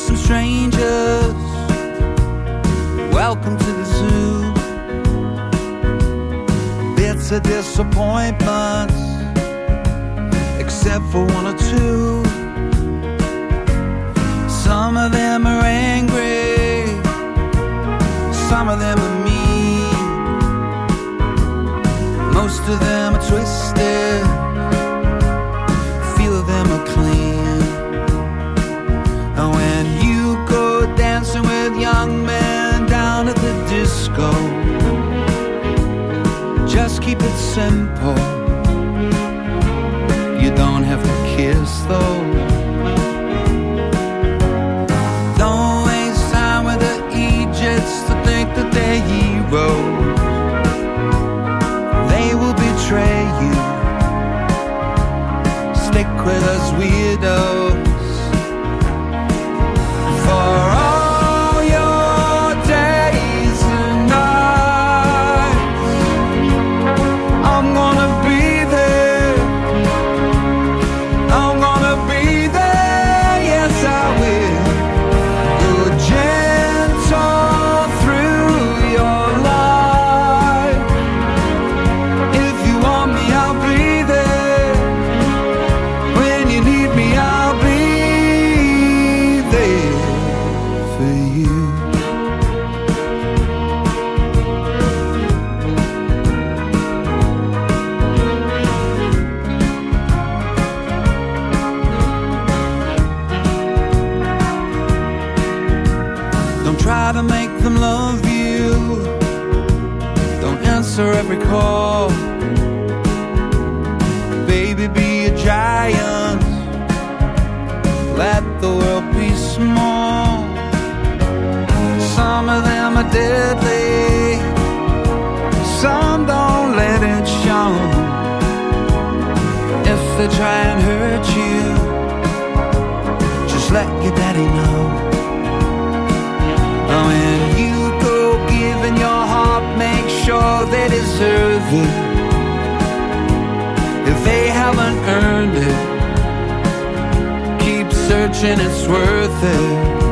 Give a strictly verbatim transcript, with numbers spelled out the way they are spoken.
some strangers. Welcome to the zoo. Bits of disappointments, except for one or two. Some of them are angry, some of them are mean. Most of them are twisted, few of them are clean. And when you go dancing with young men down at the disco, just keep it simple. You don't have to kiss though. Don't waste time with the Egypts to think that they're heroes. They will betray you. Stick with us weirdos. For all your days and nights, I'm gonna be there. I'm gonna be there, yes I will. Go gentle through your life. If you want me, I'll be there. When you need me, I'll be there for you. Don't try to make them love you. Don't answer every call. Baby, be a giant. Let the world be small. Some of them are deadly, some don't let it show. If they try and hurt you, just let your daddy know. When you go giving your heart, make sure they deserve it. If they haven't earned it, keep searching, it's worth it.